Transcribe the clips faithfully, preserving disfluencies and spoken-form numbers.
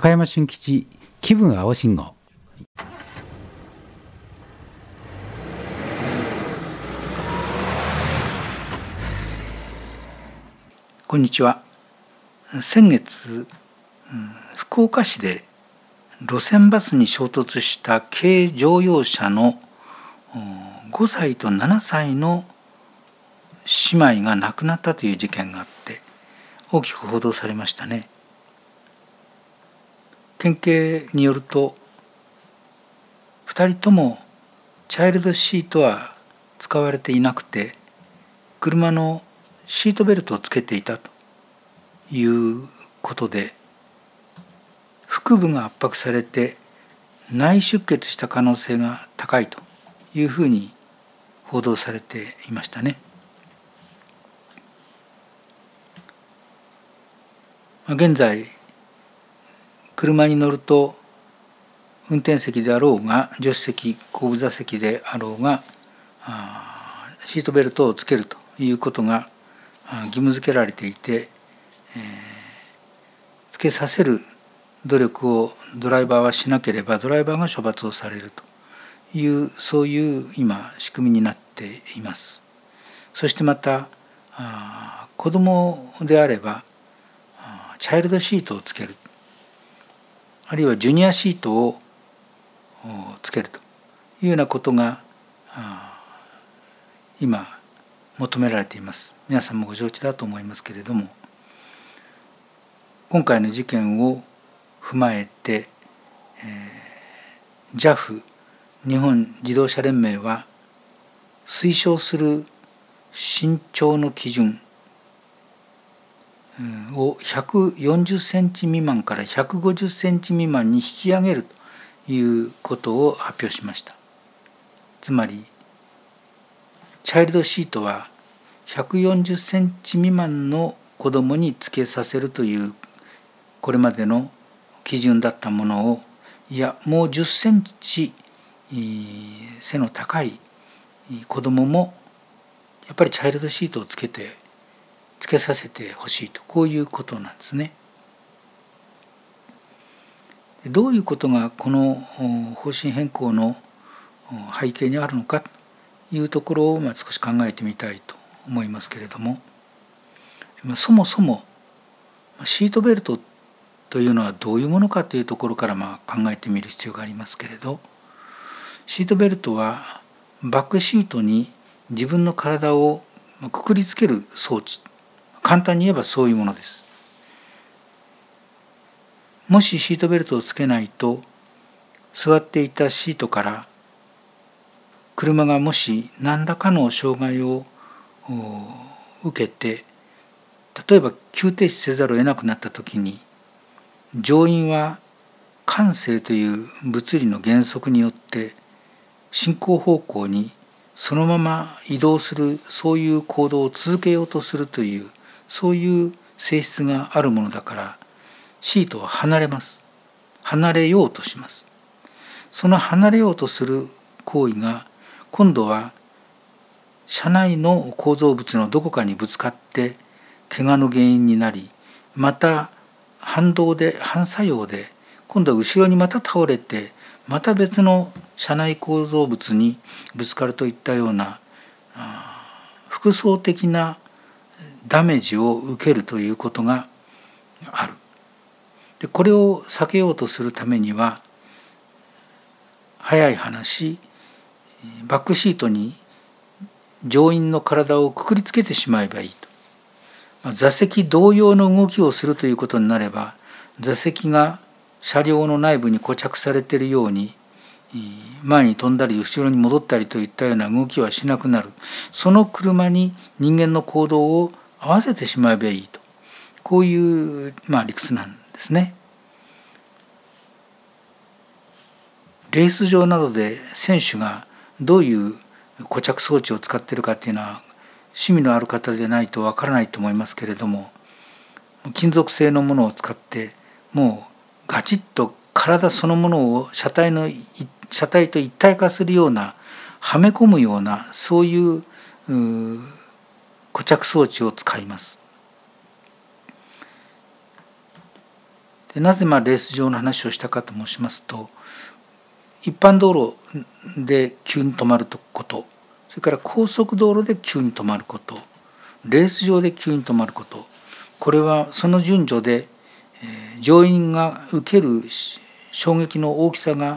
高山俊吉気分青信号。 こんにちは。先月、うん、福岡市で路線バスに衝突した軽乗用車のごさいとななさいの姉妹が亡くなったという事件があって大きく報道されましたね。県警によるとふたりともチャイルドシートは使われていなくて車のシートベルトをつけていたということで腹部が圧迫されて内出血した可能性が高いというふうに報道されていましたね。現在車に乗ると運転席であろうが助手席後部座席であろうがシートベルトをつけるということが義務付けられていて、えー、つけさせる努力をドライバーはしなければドライバーが処罰をされるというそういう今仕組みになっています。そしてまた子どもであればチャイルドシートをつける、あるいはジュニアシートをつけるというようなことが今求められています。皆さんもご承知だと思いますけれども、今回の事件を踏まえて、えー、ジャフ 日本自動車連盟は推奨する身長の基準をひゃくよんじゅっセンチ未満からひゃくごじゅっセンチ未満に引き上げるということを発表しました。つまりチャイルドシートはひゃくよんじゅっセンチ未満の子どもにつけさせるというこれまでの基準だったものを、いやもうじゅっセンチ背の高い子どももやっぱりチャイルドシートをつけてつけさせてほしいと、こういうことなんですね。どういうことがこの方針変更の背景にあるのかというところを少し考えてみたいと思いますけれども、そもそもシートベルトというのはどういうものかというところからまあ考えてみる必要がありますけれど、シートベルトはバックシートに自分の体をくくりつける装置、簡単に言えばそういうものです。もしシートベルトをつけないと座っていたシートから車がもし何らかの障害を受けて、例えば急停止せざるを得なくなった時に、乗員は慣性という物理の原則によって進行方向にそのまま移動する、そういう行動を続けようとするというそういう性質があるものだから、シートは離れます。離れようとします。その離れようとする行為が今度は車内の構造物のどこかにぶつかって怪我の原因になり、また反動で反作用で今度は後ろにまた倒れてまた別の車内構造物にぶつかるといったような複層的なダメージを受けるということがある。でこれを避けようとするためには、早い話バックシートに乗員の体をくくりつけてしまえばいいと。座席同様の動きをするということになれば、座席が車両の内部に固着されているように前に飛んだり後ろに戻ったりといったような動きはしなくなる。その車に人間の行動を合わせてしまえばいいと、こういう、まあ、理屈なんですね。レース場などで選手がどういう固着装置を使っているかっていうのは趣味のある方でないとわからないと思いますけれども、金属製のものを使ってもうガチッと体そのものを車体の車体と一体化するような、はめ込むようなそういう、う固着装置を使います。 でなぜまあレース場の話をしたかと申しますと、一般道路で急に止まること、それから高速道路で急に止まること、レース場で急に止まること、これはその順序で乗員が受ける衝撃の大きさが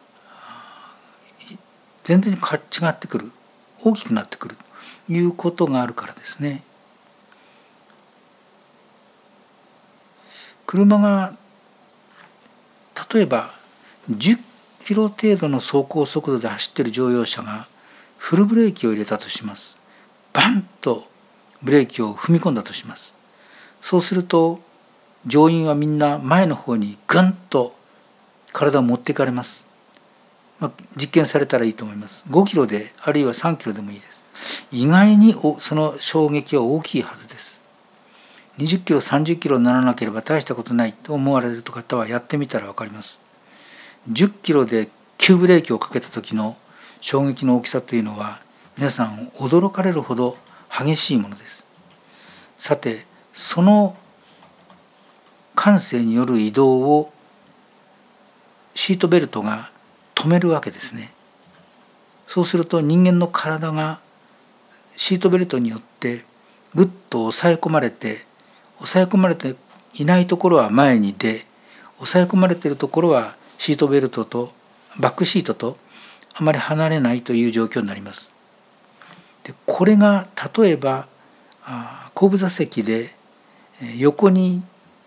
全然違ってくる、大きくなってくるということがあるからですね。車が例えばじゅっキロ程度の走行速度で走っている乗用車がフルブレーキを入れたとします。バンとブレーキを踏み込んだとします。そうすると乗員はみんな前の方にグンと体を持っていかれます。まあ、実験されたらいいと思います。ごキロであるいはさんキロでもいいです。意外にその衝撃は大きいはずです。にじゅっキロさんじゅっキロにならなければ大したことないと思われる方はやってみたら分かります。じゅっキロで急ブレーキをかけた時の衝撃の大きさというのは皆さん驚かれるほど激しいものです。さてその慣性による移動をシートベルトが止めるわけですね。そうすると人間の体がシートベルトによってぐっと押さえ込まれて、押さえ込まれていないところは前に出、押さえ込まれているところはシートベルトとバックシートとあまり離れないという状況になります。でこれが例えば後部座席で横に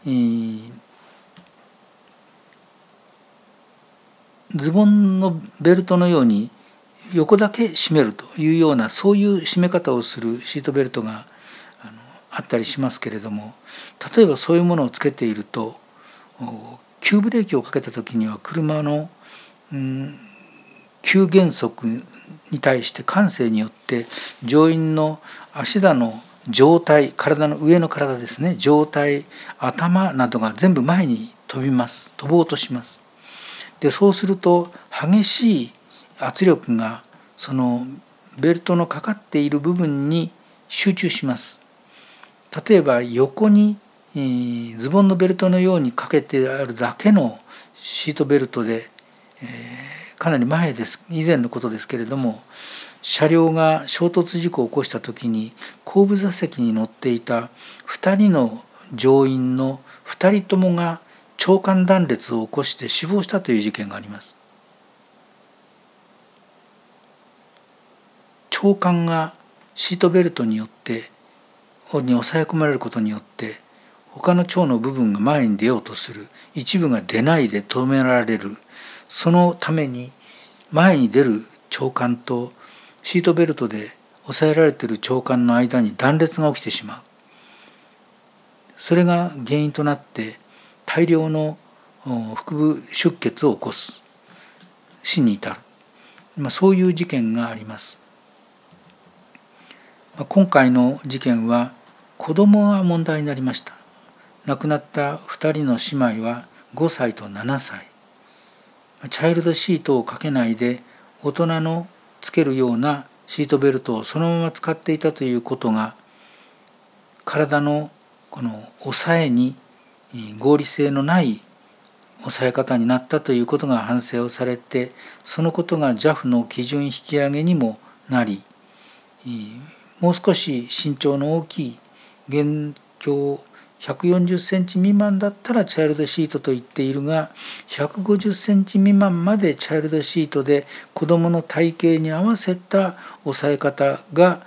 ズボンのベルトのように横だけ締めるというような、そういう締め方をするシートベルトがあのあったりしますけれども、例えばそういうものをつけていると急ブレーキをかけた時には車の、うん、急減速に対して慣性によって乗員の足だの上体、体の上の体ですね、上体、頭などが全部前に飛びます、飛ぼうとします。でそうすると激しい圧力がそのベルトのかかっている部分に集中します。例えば横にズボンのベルトのようにかけてあるだけのシートベルトで、えー、かなり前です、以前のことですけれども、車両が衝突事故を起こした時に後部座席に乗っていたふたりの乗員のふたりともが腸管断裂を起こして死亡したという事件があります。腸管がシートベルトによってに押さえ込まれることによって他の腸の部分が前に出ようとする、一部が出ないで止められる、そのために前に出る腸管とシートベルトで押さえられている腸管の間に断裂が起きてしまう。それが原因となって大量の腹部出血を起こす、死に至る、まあ、そういう事件があります。今回の事件は子供が問題になりました。亡くなったふたりの姉妹はごさいとななさい。チャイルドシートをかけないで大人のつけるようなシートベルトをそのまま使っていたということが、体のこの抑えに合理性のない抑え方になったということが反省をされて、そのことが ジャフ の基準引き上げにもなり、もう少し身長の大きい現況ひゃくよんじゅっセンチ未満だったらチャイルドシートと言っているが、ひゃくごじゅっセンチ未満までチャイルドシートで子どもの体型に合わせた押さえ方が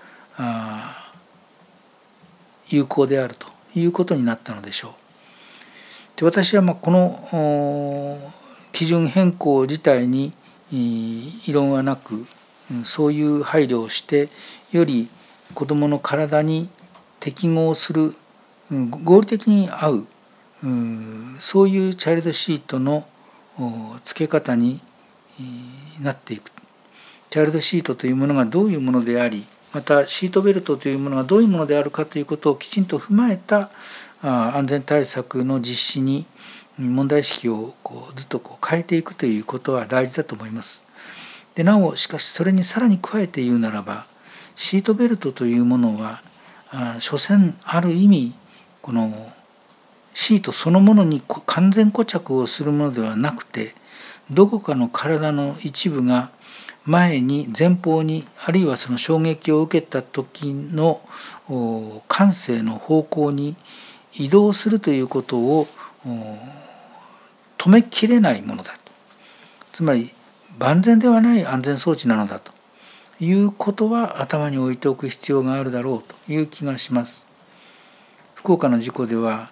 有効であるということになったのでしょう。で私はまあこの基準変更自体に異論はなく、そういう配慮をしてより子どもの体に適合する、合理的に合う、そういうチャイルドシートの付け方になっていく。チャイルドシートというものがどういうものであり、またシートベルトというものがどういうものであるかということをきちんと踏まえた安全対策の実施に問題意識をこうずっとこう変えていくということは大事だと思います。でなおしかしそれにさらに加えて言うならば、シートベルトというものは所詮ある意味このシートそのものに完全固着をするものではなくて、どこかの体の一部が前に前方にあるいはその衝撃を受けた時の感性の方向に移動するということを止めきれないものだと、つまり万全ではない安全装置なのだということは頭に置いておく必要があるだろうという気がします。福岡の事故では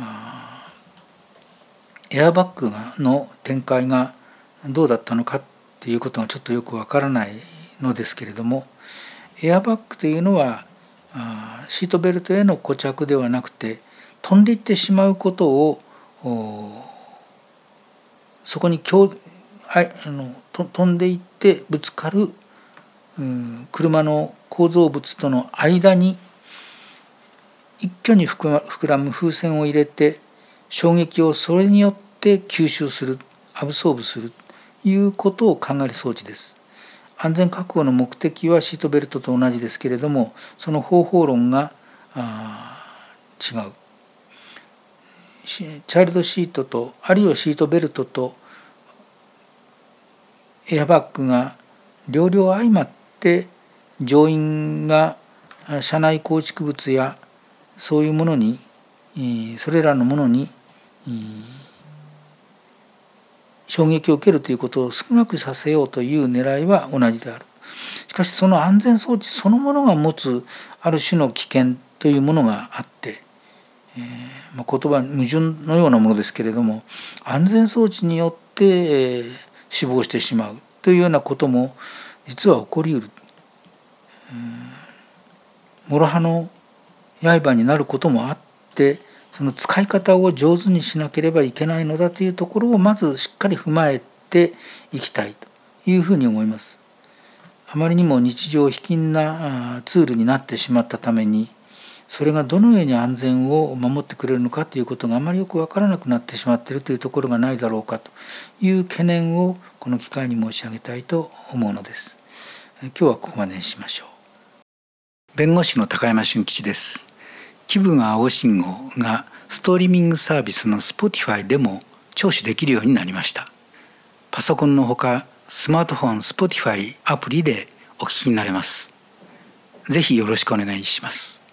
エアバッグの展開がどうだったのかっていうことがちょっとよくわからないのですけれども、エアバッグというのはシートベルトへの固着ではなくて、飛んでいってしまうことをそこに強あの飛んでいってぶつかる車の構造物との間に一挙に膨らむ風船を入れて、衝撃をそれによって吸収する、アブソーブするということを考える装置です。安全確保の目的はシートベルトと同じですけれども、その方法論が違う。チャイルドシートとあるいはシートベルトとエアバッグが両々相まって、乗員が車内構築物やそういうものに、それらのものに衝撃を受けるということを少なくさせようという狙いは同じである。しかしその安全装置そのものが持つある種の危険というものがあって、えーまあ、言葉矛盾のようなものですけれども、安全装置によって、えー、死亡してしまうというようなことも実は起こりうる。諸刃の刃になることもあって、その使い方を上手にしなければいけないのだというところをまずしっかり踏まえていきたいというふうに思います。あまりにも日常卑近なツールになってしまったために、それがどのように安全を守ってくれるのかということがあまりよく分からなくなってしまっているというところがないだろうかという懸念をこの機会に申し上げたいと思うのです。今日はここまでにしましょう。 弁護士の高山俊吉です。気分は青信号がストリーミングサービスの Spotify でも聴取できるようになりました。パソコンのほかスマートフォン Spotify アプリでお聞きになれます。ぜひよろしくお願いします。